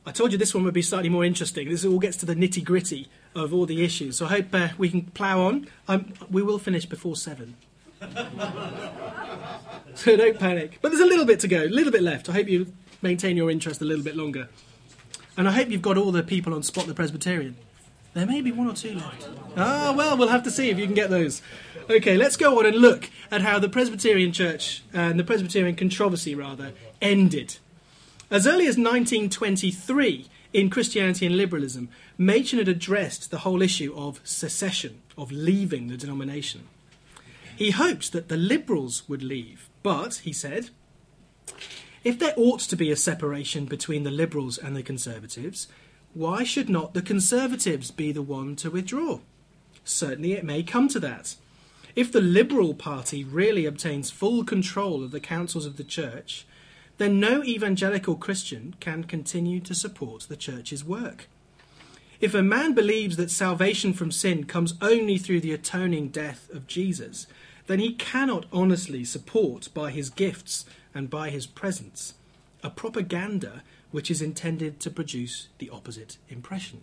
I told you this one would be slightly more interesting. This all gets to the nitty-gritty of all the issues. So I hope we can plough on. We will finish before 7. So don't panic. But there's a little bit to go, a little bit left. I hope you maintain your interest a little bit longer. And I hope you've got all the people on Spot the Presbyterian. There may be 1 or 2 left. Well, we'll have to see if you can get those. OK, let's go on and look at how the Presbyterian Church, and the Presbyterian controversy, rather, ended. As early as 1923, in Christianity and Liberalism, Machen had addressed the whole issue of secession, of leaving the denomination. He hoped that the liberals would leave, but, he said, if there ought to be a separation between the liberals and the conservatives, why should not the conservatives be the one to withdraw? Certainly it may come to that. If the Liberal Party really obtains full control of the councils of the Church, then no evangelical Christian can continue to support the Church's work. If a man believes that salvation from sin comes only through the atoning death of Jesus, then he cannot honestly support by his gifts and by his presence a propaganda which is intended to produce the opposite impression.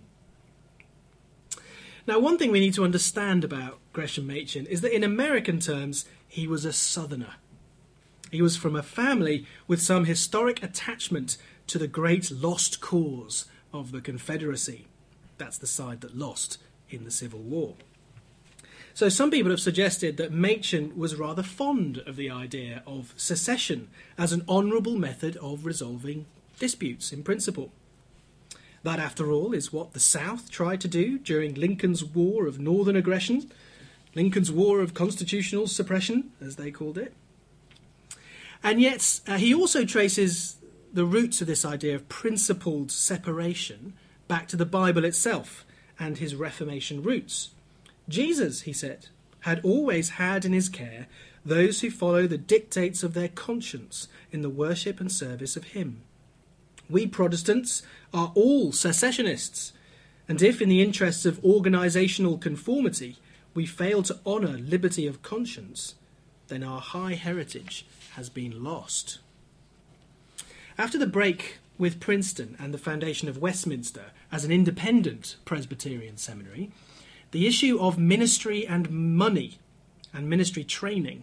Now, one thing we need to understand about Gresham Machen is that in American terms, he was a Southerner. He was from a family with some historic attachment to the great lost cause of the Confederacy. That's the side that lost in the Civil War. So some people have suggested that Machen was rather fond of the idea of secession as an honourable method of resolving disputes in principle. That, after all, is what the South tried to do during Lincoln's War of Northern Aggression, Lincoln's War of Constitutional Suppression, as they called it. And yet, he also traces the roots of this idea of principled separation back to the Bible itself and his Reformation roots. Jesus, he said, had always had in his care those who follow the dictates of their conscience in the worship and service of him. We Protestants are all secessionists, and if in the interests of organisational conformity we fail to honour liberty of conscience, then our high heritage has been lost. After the break with Princeton and the foundation of Westminster as an independent Presbyterian seminary, the issue of ministry and money and ministry training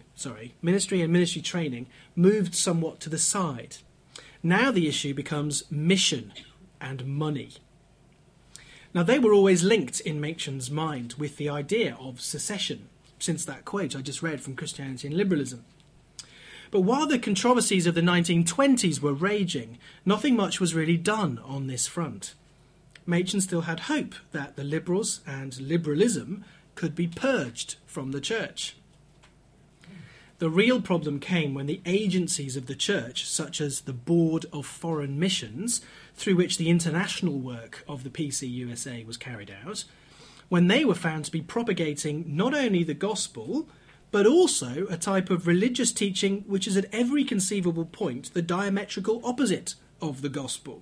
moved somewhat to the side. Now the issue becomes mission and money. Now they were always linked in Machen's mind with the idea of secession, since that quote I just read from Christianity and Liberalism. But while the controversies of the 1920s were raging, nothing much was really done on this front. Machen still had hope that the liberals and liberalism could be purged from the church. The real problem came when the agencies of the church, such as the Board of Foreign Missions, through which the international work of the PCUSA was carried out, when they were found to be propagating not only the gospel, but also a type of religious teaching which is at every conceivable point the diametrical opposite of the gospel.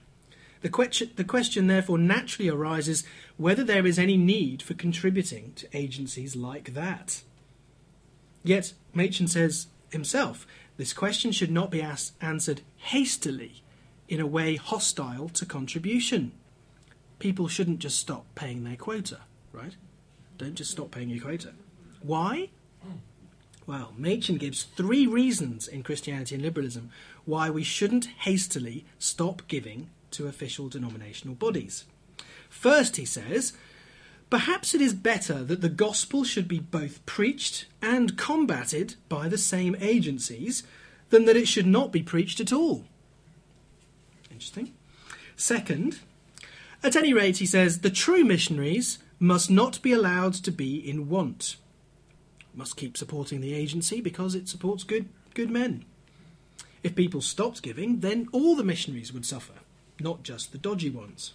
The question therefore naturally arises whether there is any need for contributing to agencies like that. Yet, Machen says himself, this question should not be answered hastily in a way hostile to contribution. People shouldn't just stop paying their quota, right? Don't just stop paying your quota. Why? Well, Machen gives 3 reasons in Christianity and Liberalism why we shouldn't hastily stop giving to official denominational bodies. First, he says, perhaps it is better that the gospel should be both preached and combated by the same agencies than that it should not be preached at all. Interesting. Second, at any rate, he says, the true missionaries must not be allowed to be in want. Must keep supporting the agency because it supports good men. If people stopped giving, then all the missionaries would suffer, not just the dodgy ones.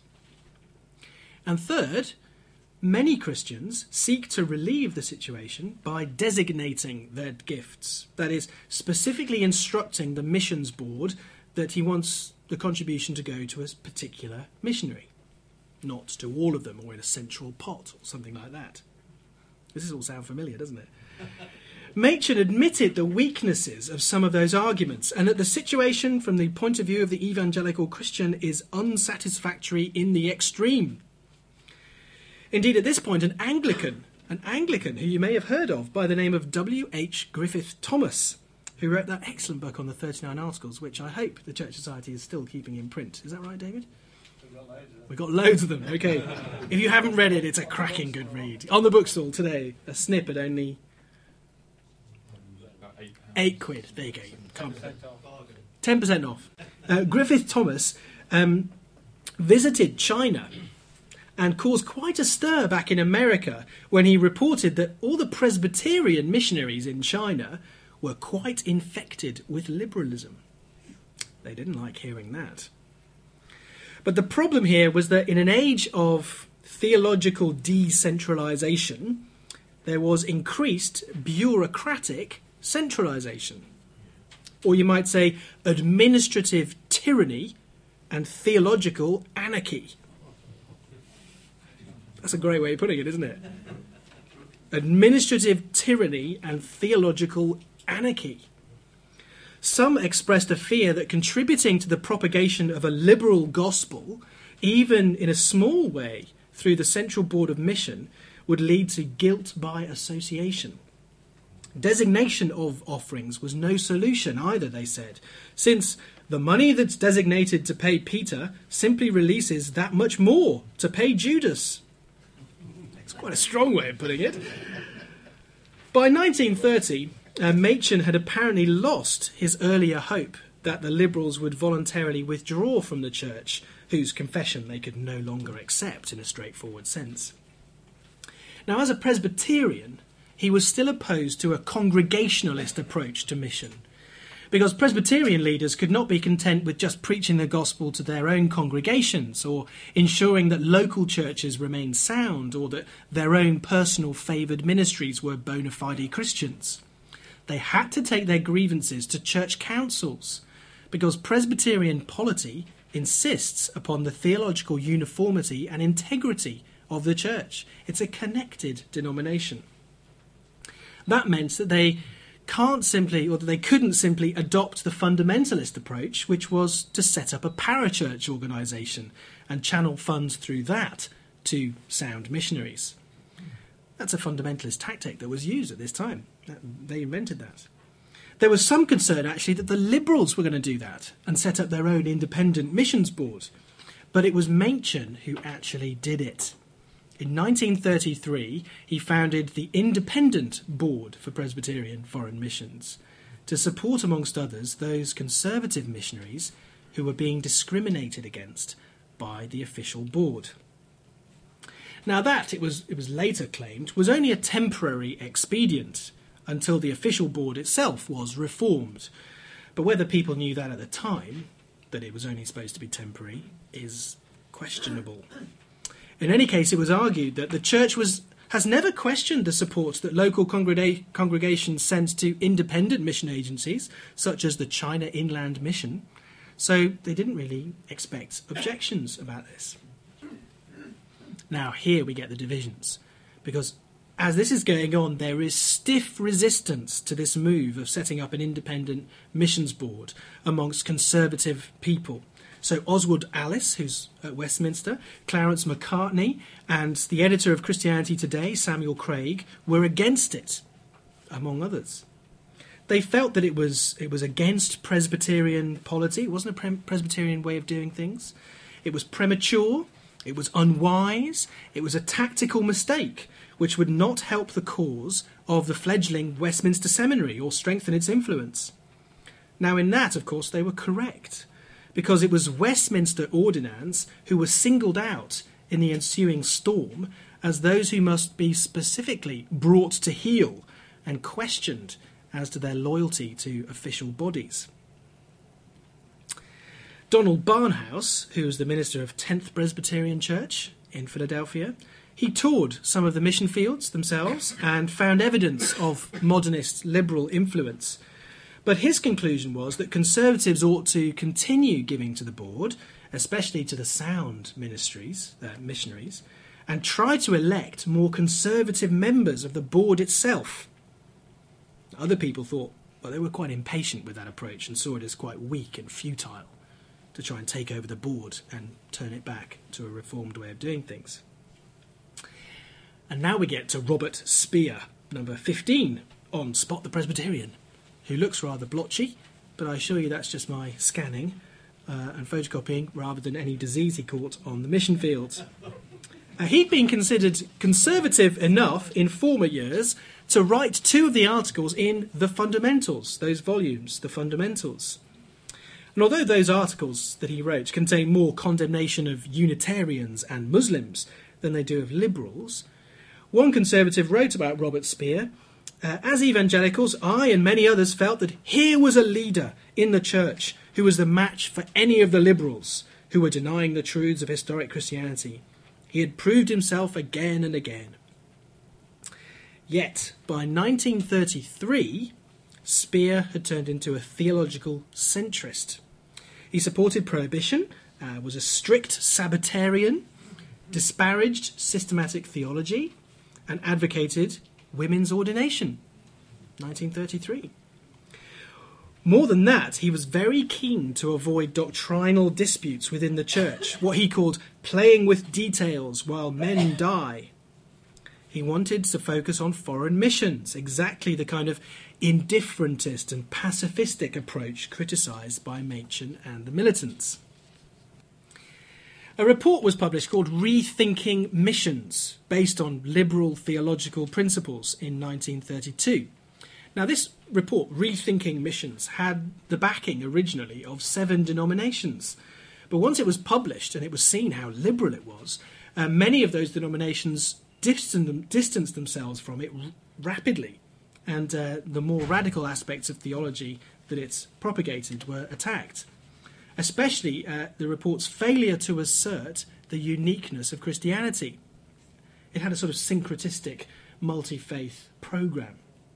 And third, many Christians seek to relieve the situation by designating their gifts, that is, specifically instructing the missions board that he wants the contribution to go to a particular missionary, not to all of them or in a central pot or something like that. This all sound familiar, doesn't it? Machen admitted the weaknesses of some of those arguments and that the situation from the point of view of the evangelical Christian is unsatisfactory in the extreme. Indeed, at this point, an Anglican who you may have heard of by the name of W.H. Griffith Thomas, who wrote that excellent book on the 39 Articles, which I hope the Church Society is still keeping in print. Is that right, David? We've got loads of them. Okay. If you haven't read it, it's a cracking good read. On the bookstall today, a snip at only £8. There you go. 10% off. Griffith Thomas visited China and caused quite a stir back in America when he reported that all the Presbyterian missionaries in China were quite infected with liberalism. They didn't like hearing that. But the problem here was that in an age of theological decentralisation, there was increased bureaucratic centralisation. Or you might say administrative tyranny and theological anarchy. That's a great way of putting it, isn't it? Administrative tyranny and theological anarchy. Some expressed a fear that contributing to the propagation of a liberal gospel, even in a small way through the Central Board of Mission, would lead to guilt by association. Designation of offerings was no solution either, they said, since the money that's designated to pay Peter simply releases that much more to pay Judas. It's quite a strong way of putting it. By 1930, Machen had apparently lost his earlier hope that the liberals would voluntarily withdraw from the church, whose confession they could no longer accept in a straightforward sense. Now, as a Presbyterian, he was still opposed to a congregationalist approach to mission, because Presbyterian leaders could not be content with just preaching the gospel to their own congregations or ensuring that local churches remained sound or that their own personal favoured ministries were bona fide Christians. They had to take their grievances to church councils, because Presbyterian polity insists upon the theological uniformity and integrity of the church. It's a connected denomination. That meant that they couldn't simply adopt the fundamentalist approach, which was to set up a parachurch organisation and channel funds through that to sound missionaries. That's a fundamentalist tactic that was used at this time. They invented that. There was some concern, actually, that the liberals were going to do that and set up their own independent missions board. But it was Machen who actually did it. In 1933, he founded the Independent Board for Presbyterian Foreign Missions to support, amongst others, those conservative missionaries who were being discriminated against by the official board. Now that, it was later claimed, was only a temporary expedient until the official board itself was reformed. But whether people knew that at the time, that it was only supposed to be temporary, is questionable. In any case, it was argued that the church has never questioned the support that local congregations sent to independent mission agencies, such as the China Inland Mission, so they didn't really expect objections about this. Now, here we get the divisions, because as this is going on, there is stiff resistance to this move of setting up an independent missions board amongst conservative people. So Oswald Alice, who's at Westminster, Clarence Macartney, and the editor of Christianity Today, Samuel Craig, were against it, among others. They felt that it was against Presbyterian polity. It wasn't a Presbyterian way of doing things. It was premature. It was unwise. It was a tactical mistake, which would not help the cause of the fledgling Westminster Seminary or strengthen its influence. Now, in that, of course, they were correct, because it was Westminster ordinands who were singled out in the ensuing storm as those who must be specifically brought to heel and questioned as to their loyalty to official bodies. Donald Barnhouse, who was the minister of 10th Presbyterian Church in Philadelphia, he toured some of the mission fields themselves and found evidence of modernist liberal influence. But his conclusion was that conservatives ought to continue giving to the board, especially to the sound missionaries, and try to elect more conservative members of the board itself. Other people thought, well, they were quite impatient with that approach and saw it as quite weak and futile to try and take over the board and turn it back to a reformed way of doing things. And now we get to Robert Speer, number 15 on Spot the Presbyterian, who looks rather blotchy, but I assure you that's just my scanning and photocopying rather than any disease he caught on the mission field. He'd been considered conservative enough in former years to write 2 of the articles in The Fundamentals, those volumes, The Fundamentals. And although those articles that he wrote contain more condemnation of Unitarians and Muslims than they do of liberals, one conservative wrote about Robert Speer, as evangelicals, I and many others felt that here was a leader in the church who was the match for any of the liberals who were denying the truths of historic Christianity. He had proved himself again and again. Yet, by 1933, Speer had turned into a theological centrist. He supported prohibition, was a strict Sabbatarian, disparaged systematic theology, and advocated women's ordination. 1933. More than that, he was very keen to avoid doctrinal disputes within the church, what he called playing with details while men die. He wanted to focus on foreign missions, exactly the kind of indifferentist and pacifistic approach criticised by Machen and the militants. A report was published called Rethinking Missions, based on liberal theological principles in 1932. Now, this report, Rethinking Missions, had the backing originally of 7 denominations. But once it was published and it was seen how liberal it was, many of those denominations distanced themselves from it rapidly. And the more radical aspects of theology that it's propagated were attacked. Especially the report's failure to assert the uniqueness of Christianity. It had a sort of syncretistic, multi-faith programme.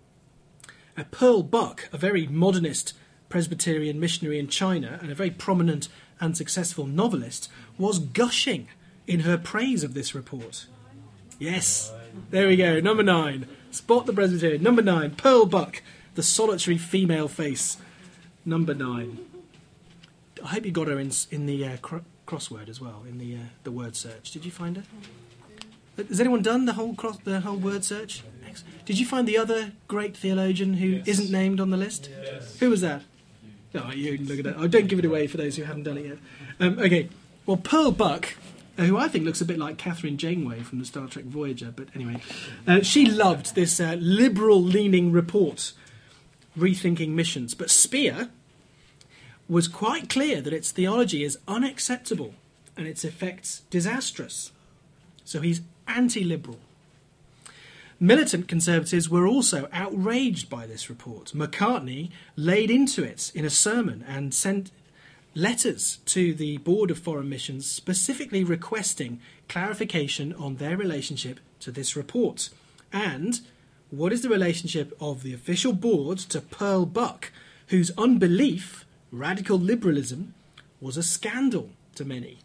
Pearl Buck, a very modernist Presbyterian missionary in China and a very prominent and successful novelist, was gushing in her praise of this report. Yes, there we go, number 9. Spot the Presbyterian. Number 9, Pearl Buck, the solitary female face. Number 9. I hope you got her in the crossword as well, in the word search. Did you find her? Has anyone done the whole word search? Did you find the other great theologian who isn't named on the list? Yes. Who was that? Oh, you can look at that. Oh, don't give it away for those who haven't done it yet. Okay. Well, Pearl Buck, who I think looks a bit like Catherine Janeway from the Star Trek Voyager, but anyway, she loved this liberal-leaning report, Rethinking Missions. But Speer was quite clear that its theology is unacceptable and its effects disastrous. So he's anti-liberal. Militant conservatives were also outraged by this report. Macartney laid into it in a sermon and sent letters to the Board of Foreign Missions specifically requesting clarification on their relationship to this report. And what is the relationship of the official board to Pearl Buck, whose unbelief, radical liberalism, was a scandal to many?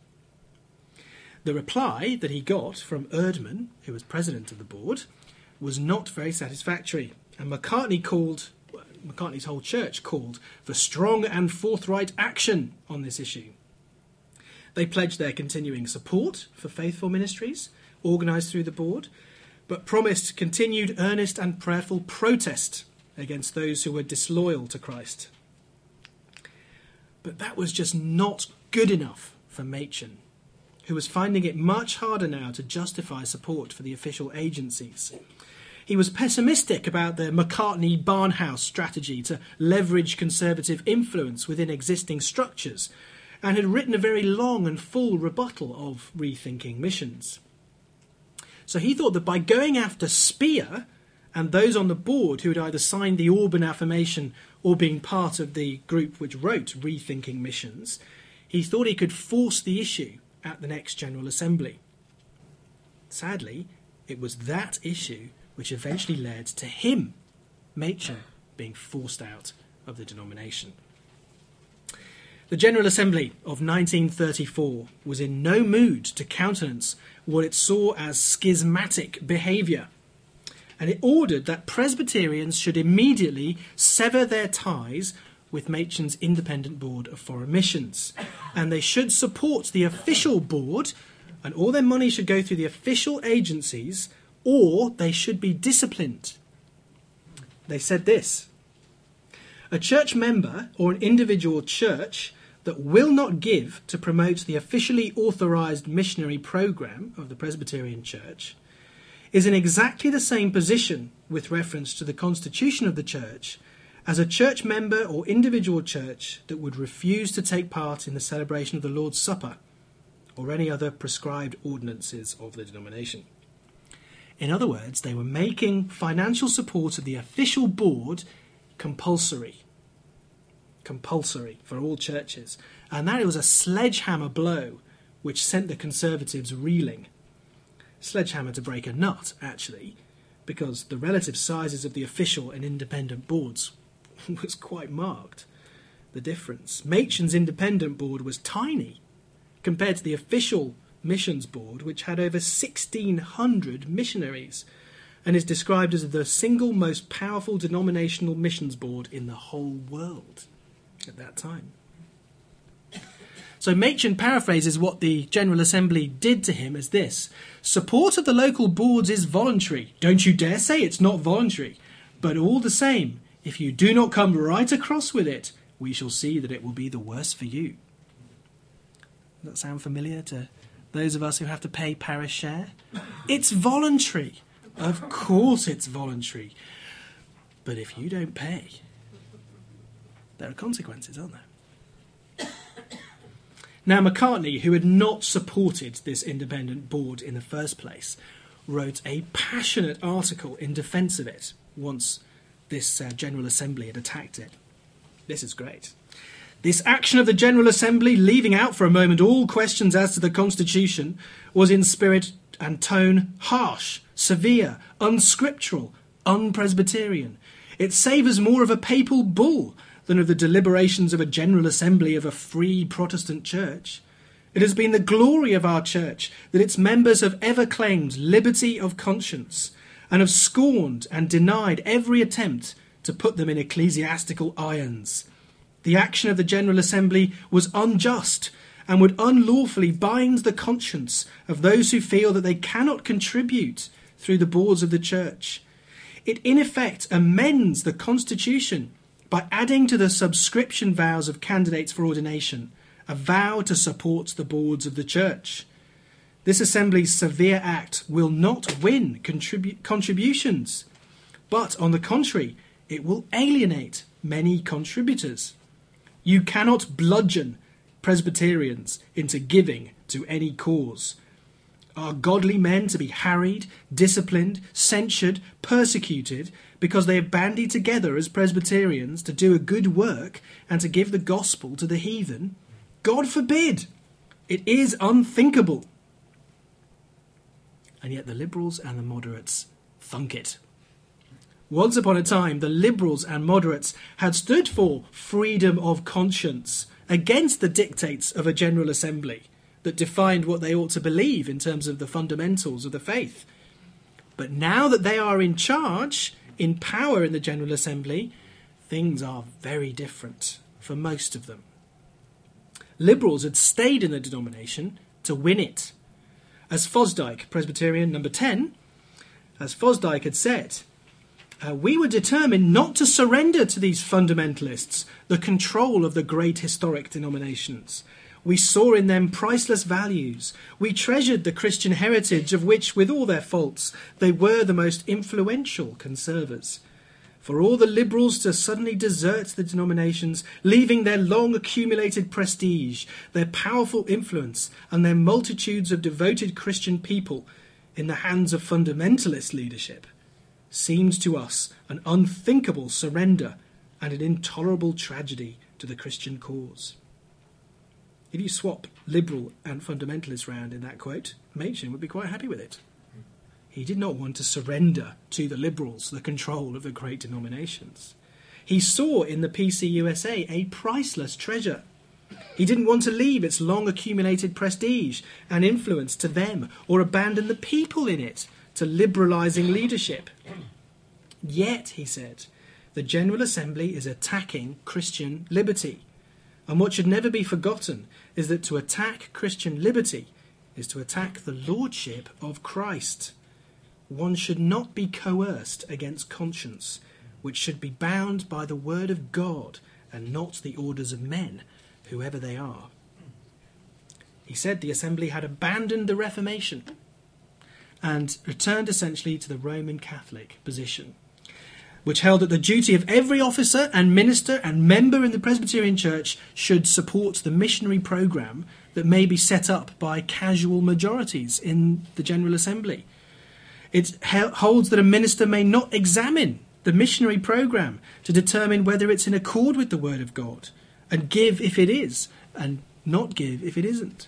The reply that he got from Erdman, who was president of the board, was not very satisfactory, and McCartney's whole church called for strong and forthright action on this issue. They pledged their continuing support for faithful ministries organised through the board, but promised continued earnest and prayerful protest against those who were disloyal to Christ. But that was just not good enough for Machen, who was finding it much harder now to justify support for the official agencies. He was pessimistic about the McCartney-Barnhouse strategy to leverage conservative influence within existing structures, and had written a very long and full rebuttal of Rethinking Missions. So he thought that by going after Speer and those on the board who had either signed the Auburn Affirmation or been part of the group which wrote Rethinking Missions, he thought he could force the issue at the next General Assembly. Sadly, it was that issue which eventually led to him, Machen, being forced out of the denomination. The General Assembly of 1934 was in no mood to countenance what it saw as schismatic behaviour. and it ordered that Presbyterians should immediately sever their ties with Machen's Independent Board of Foreign Missions, and they should support the official board, and all their money should go through the official agencies, or they should be disciplined. They said this: a church member or an individual church that will not give to promote the officially authorised missionary programme of the Presbyterian Church is in exactly the same position with reference to the constitution of the church as a church member or individual church that would refuse to take part in the celebration of the Lord's Supper or any other prescribed ordinances of the denomination. In other words, they were making financial support of the official board compulsory for all churches. And that was a sledgehammer blow which sent the Conservatives reeling. Sledgehammer to break a nut, actually, because the relative sizes of the official and independent boards was quite marked, the difference. Machen's independent board was tiny compared to the official missions board, which had over 1,600 missionaries and is described as the single most powerful denominational missions board in the whole world at that time. So Machen paraphrases what the General Assembly did to him as this: support of the local boards is voluntary. Don't you dare say it's not voluntary. But all the same, if you do not come right across with it, we shall see that it will be the worse for you. Does that sound familiar to those of us who have to pay parish share? It's voluntary. Of course it's voluntary. But if you don't pay, there are consequences, aren't there? Now, Macartney, who had not supported this independent board in the first place, wrote a passionate article in defence of it once this General Assembly had attacked it. This is great. This action of the General Assembly, leaving out for a moment all questions as to the Constitution, was in spirit and tone harsh, severe, unscriptural, un-Presbyterian. It savours more of a papal bull than of the deliberations of a General Assembly of a free Protestant church. It has been the glory of our church that its members have ever claimed liberty of conscience and have scorned and denied every attempt to put them in ecclesiastical irons. The action of the General Assembly was unjust and would unlawfully bind the conscience of those who feel that they cannot contribute through the boards of the church. It in effect amends the Constitution by adding to the subscription vows of candidates for ordination a vow to support the boards of the church. This Assembly's severe act will not win contributions, but on the contrary, it will alienate many contributors. You cannot bludgeon Presbyterians into giving to any cause. Are godly men to be harried, disciplined, censured, persecuted because they have bandied together as Presbyterians to do a good work and to give the gospel to the heathen? God forbid! It is unthinkable. And yet the liberals and the moderates thunk it. Once upon a time, the liberals and moderates had stood for freedom of conscience against the dictates of a General Assembly that defined what they ought to believe in terms of the fundamentals of the faith. But now that they are in charge, in power in the General Assembly, things are very different for most of them. Liberals had stayed in the denomination to win it. As Fosdyke, Presbyterian number 10, as Fosdyke had said, we were determined not to surrender to these fundamentalists the control of the great historic denominations. We saw in them priceless values. We treasured the Christian heritage of which, with all their faults, they were the most influential conservers. For all the liberals to suddenly desert the denominations, leaving their long accumulated prestige, their powerful influence, and their multitudes of devoted Christian people in the hands of fundamentalist leadership, seemed to us an unthinkable surrender and an intolerable tragedy to the Christian cause. If you swap liberal and fundamentalist round in that quote, Machen would be quite happy with it. He did not want to surrender to the liberals the control of the great denominations. He saw in the PCUSA a priceless treasure. He didn't want to leave its long accumulated prestige and influence to them or abandon the people in it to liberalising leadership. Yet, he said, the General Assembly is attacking Christian liberty. And what should never be forgotten is that to attack Christian liberty is to attack the lordship of Christ. One should not be coerced against conscience, which should be bound by the word of God and not the orders of men, whoever they are. He said the Assembly had abandoned the Reformation and returned essentially to the Roman Catholic position, which held that the duty of every officer and minister and member in the Presbyterian Church should support the missionary programme that may be set up by casual majorities in the General Assembly. It holds that a minister may not examine the missionary programme to determine whether it's in accord with the Word of God, and give if it is, and not give if it isn't.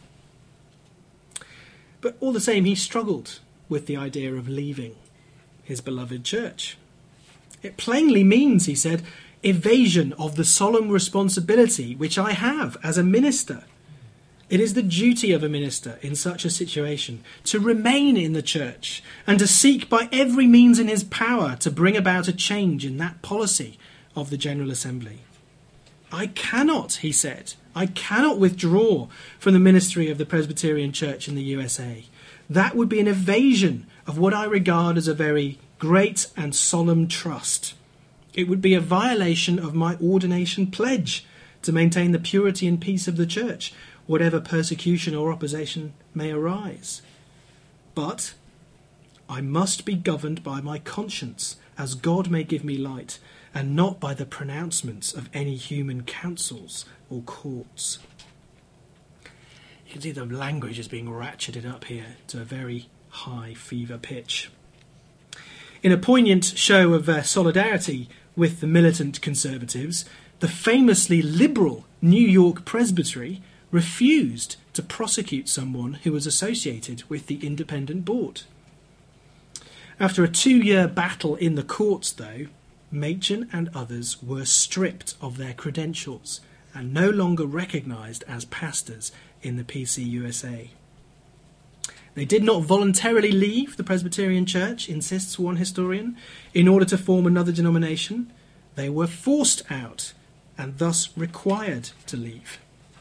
But all the same, he struggled with the idea of leaving his beloved church. It plainly means, he said, evasion of the solemn responsibility which I have as a minister. It is the duty of a minister in such a situation to remain in the church and to seek by every means in his power to bring about a change in that policy of the General Assembly. I cannot, he said, I cannot withdraw from the ministry of the Presbyterian Church in the USA. That would be an evasion of what I regard as a very great and solemn trust. It would be a violation of my ordination pledge to maintain the purity and peace of the church, whatever persecution or opposition may arise. But I must be governed by my conscience, as God may give me light, and not by the pronouncements of any human councils or courts. You can see the language is being ratcheted up here to a very high fever pitch. In a poignant show of solidarity with the militant conservatives, the famously liberal New York Presbytery refused to prosecute someone who was associated with the independent board. After a 2-year battle in the courts, though, Machen and others were stripped of their credentials and no longer recognised as pastors in the PCUSA. They did not voluntarily leave the Presbyterian Church, insists one historian, in order to form another denomination. They were forced out and thus required to leave.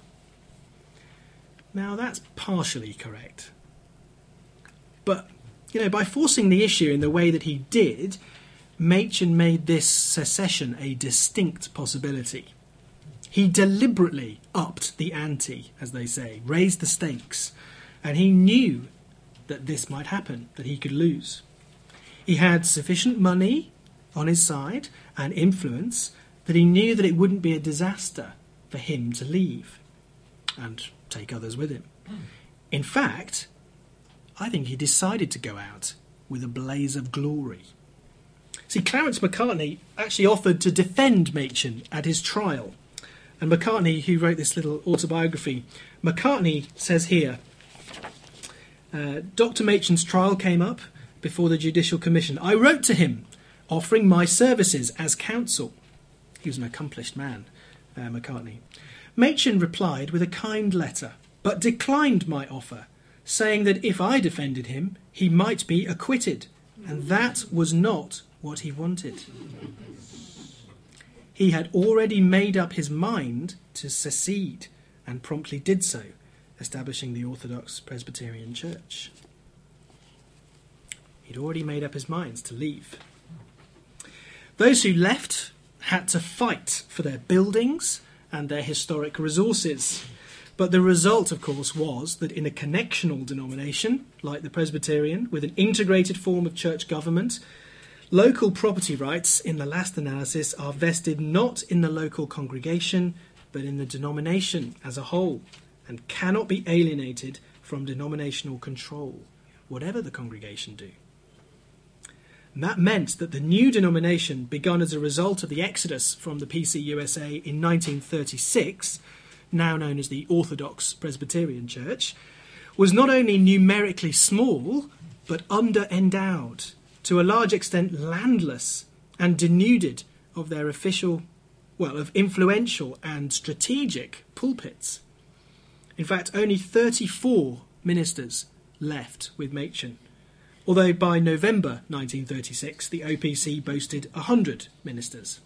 Now that's partially correct. But, by forcing the issue in the way that he did, Machen made this secession a distinct possibility. He deliberately upped the ante, as they say, raised the stakes, and he knew that this might happen, that he could lose. He had sufficient money on his side and influence that he knew that it wouldn't be a disaster for him to leave and take others with him. In fact, I think he decided to go out with a blaze of glory. See, Clarence Macartney actually offered to defend Machen at his trial. And Macartney, who wrote this little autobiography, Macartney says here, Dr. Machen's trial came up before the Judicial Commission. I wrote to him, offering my services as counsel. He was an accomplished man, Macartney. Machen replied with a kind letter, but declined my offer, saying that if I defended him, he might be acquitted, and that was not what he wanted. He had already made up his mind to secede, and promptly did so, establishing the Orthodox Presbyterian Church. He'd already made up his minds to leave. Those who left had to fight for their buildings and their historic resources. But the result, of course, was that in a connectional denomination, like the Presbyterian, with an integrated form of church government, local property rights, in the last analysis, are vested not in the local congregation, but in the denomination as a whole, and cannot be alienated from denominational control, whatever the congregation do. And that meant that the new denomination, begun as a result of the exodus from the PCUSA in 1936, now known as the Orthodox Presbyterian Church, was not only numerically small, but under-endowed, to a large extent landless, and denuded of their of influential and strategic pulpits. In fact, only 34 ministers left with Machen, although by November 1936 the OPC boasted 100 ministers.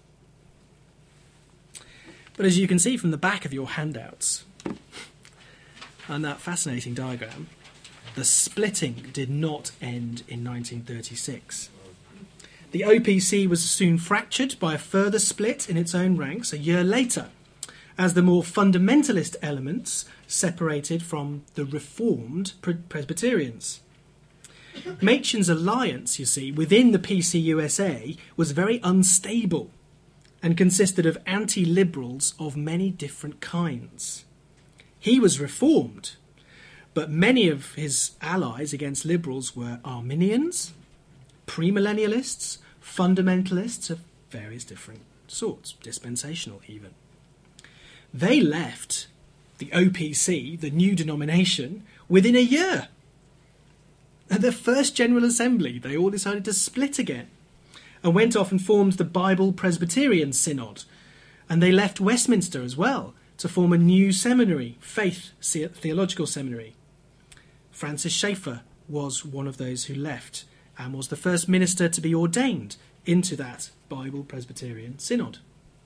But as you can see from the back of your handouts, and that fascinating diagram, the splitting did not end in 1936. The OPC was soon fractured by a further split in its own ranks a year later, as the more fundamentalist elements separated from the reformed Presbyterians. Machen's alliance, you see, within the PCUSA was very unstable and consisted of anti-liberals of many different kinds. He was reformed, but many of his allies against liberals were Arminians, premillennialists, fundamentalists of various different sorts, dispensational even. They left the OPC, the new denomination, within a year. At the first General Assembly, they all decided to split again and went off and formed the Bible Presbyterian Synod. And they left Westminster as well to form a new seminary, Faith Theological Seminary. Francis Schaeffer was one of those who left and was the first minister to be ordained into that Bible Presbyterian Synod.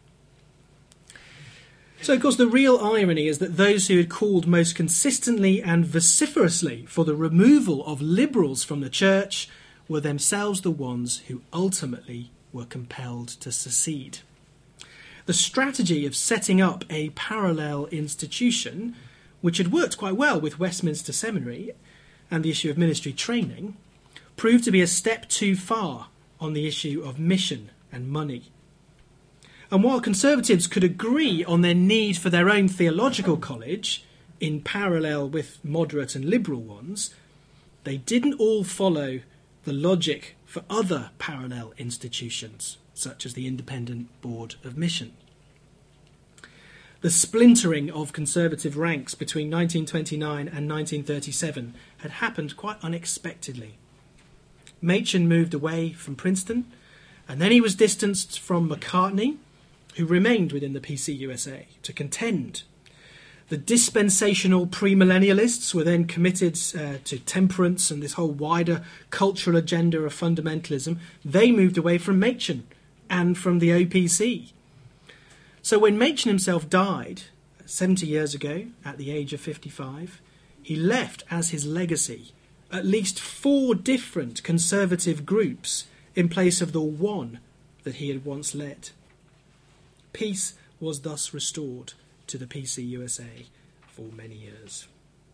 So, of course, the real irony is that those who had called most consistently and vociferously for the removal of liberals from the church were themselves the ones who ultimately were compelled to secede. The strategy of setting up a parallel institution, which had worked quite well with Westminster Seminary and the issue of ministry training, proved to be a step too far on the issue of mission and money. And while Conservatives could agree on their need for their own theological college in parallel with moderate and liberal ones, they didn't all follow the logic for other parallel institutions, such as the Independent Board of Mission. The splintering of Conservative ranks between 1929 and 1937 had happened quite unexpectedly. Machen moved away from Princeton, and then he was distanced from Macartney, who remained within the PCUSA to contend. The dispensational premillennialists were then committed to temperance and this whole wider cultural agenda of fundamentalism. They moved away from Machen and from the OPC. So when Machen himself died 70 years ago at the age of 55, he left as his legacy at least 4 different conservative groups in place of the one that he had once led. Peace was thus restored to the PCUSA for many years.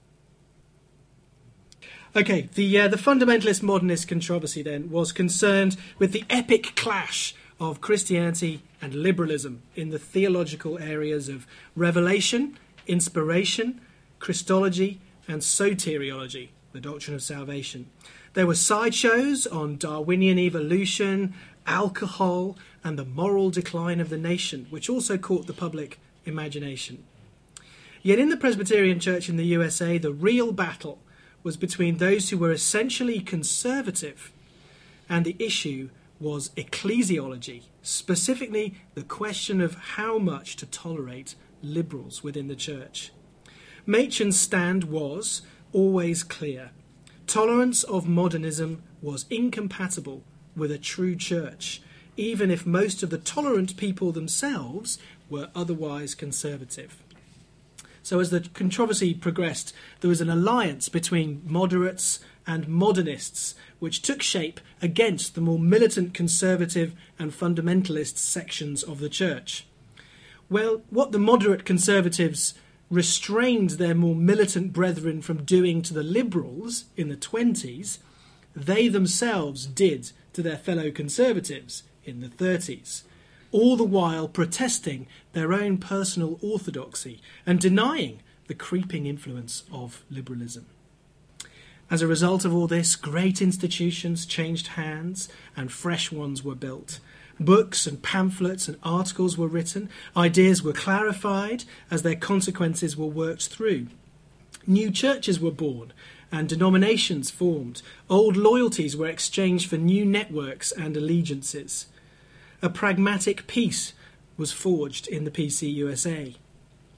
Okay, the fundamentalist modernist controversy then was concerned with the epic clash of Christianity and liberalism in the theological areas of revelation, inspiration, Christology, and soteriology, the doctrine of salvation. There were sideshows on Darwinian evolution, alcohol, and the moral decline of the nation, which also caught the public imagination. Yet in the Presbyterian Church in the USA, the real battle was between those who were essentially conservative, and the issue was ecclesiology, specifically the question of how much to tolerate liberals within the church. Machen's stand was always clear. Tolerance of modernism was incompatible with a true church, even if most of the tolerant people themselves were otherwise conservative. So as the controversy progressed, there was an alliance between moderates and modernists, which took shape against the more militant conservative and fundamentalist sections of the church. Well, what the moderate conservatives restrained their more militant brethren from doing to the liberals in the 20s, they themselves did to their fellow conservatives in the 30s, all the while protesting their own personal orthodoxy and denying the creeping influence of liberalism. As a result of all this, great institutions changed hands and fresh ones were built. Books and pamphlets and articles were written, ideas were clarified as their consequences were worked through. New churches were born and denominations formed. Old loyalties were exchanged for new networks and allegiances. A pragmatic peace was forged in the PCUSA.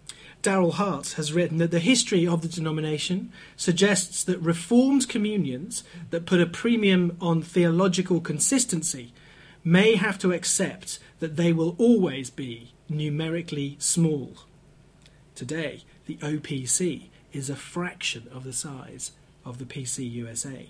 Darrell Hart has written that the history of the denomination suggests that Reformed communions that put a premium on theological consistency may have to accept that they will always be numerically small. Today, the OPC is a fraction of the size of the PCUSA.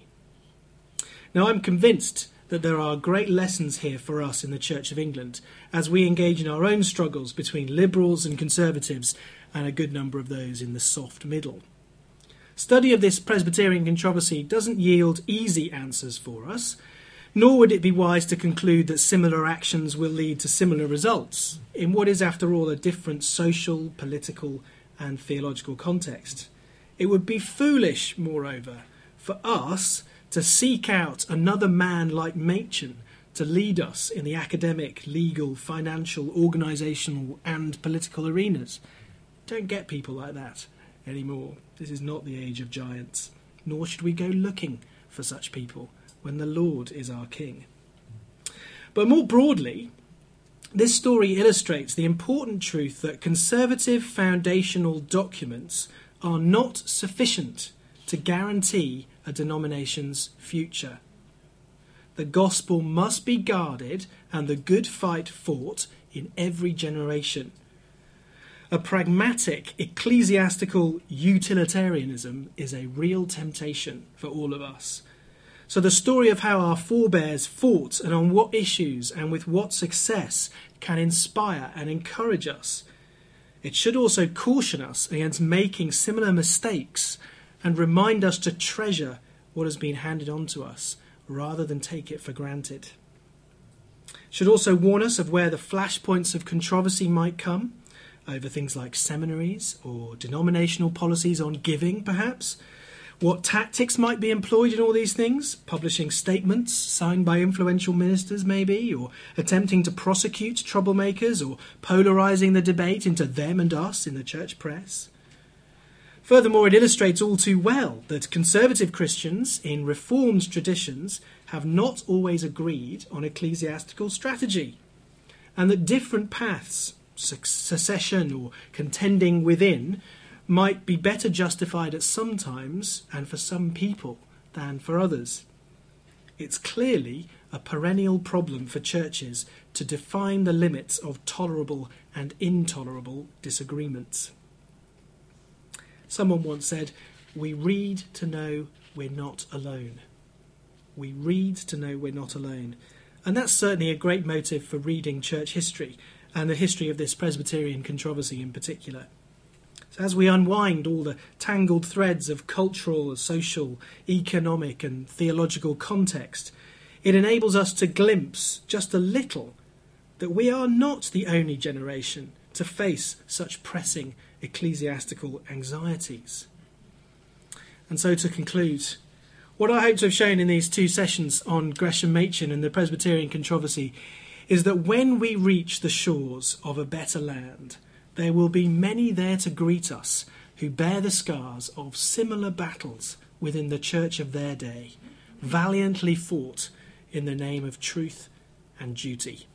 Now, I'm convinced that there are great lessons here for us in the Church of England as we engage in our own struggles between liberals and conservatives, and a good number of those in the soft middle. Study of this Presbyterian controversy doesn't yield easy answers for us, nor would it be wise to conclude that similar actions will lead to similar results in what is, after all, a different social, political, and theological context. It would be foolish, moreover, for us to seek out another man like Machen to lead us in the academic, legal, financial, organisational, and political arenas. Don't get people like that anymore. This is not the age of giants, nor should we go looking for such people when the Lord is our King. But more broadly, this story illustrates the important truth that conservative foundational documents are not sufficient to guarantee a denomination's future. The gospel must be guarded and the good fight fought in every generation. A pragmatic ecclesiastical utilitarianism is a real temptation for all of us. So the story of how our forebears fought and on what issues and with what success can inspire and encourage us. It should also caution us against making similar mistakes and remind us to treasure what has been handed on to us rather than take it for granted. It should also warn us of where the flashpoints of controversy might come, over things like seminaries or denominational policies on giving, perhaps. What tactics might be employed in all these things? Publishing statements signed by influential ministers, maybe, or attempting to prosecute troublemakers, or polarising the debate into them and us in the church press. Furthermore, it illustrates all too well that conservative Christians in Reformed traditions have not always agreed on ecclesiastical strategy, and that different paths, secession or contending within, might be better justified at some times and for some people than for others. It's clearly a perennial problem for churches to define the limits of tolerable and intolerable disagreements. Someone once said, "We read to know we're not alone." We read to know we're not alone. And that's certainly a great motive for reading church history, and the history of this Presbyterian controversy in particular. So as we unwind all the tangled threads of cultural, social, economic and theological context, it enables us to glimpse just a little that we are not the only generation to face such pressing ecclesiastical anxieties. And so to conclude, what I hope to have shown in these two sessions on Gresham Machen and the Presbyterian controversy is that when we reach the shores of a better land, there will be many there to greet us who bear the scars of similar battles within the church of their day, valiantly fought in the name of truth and duty.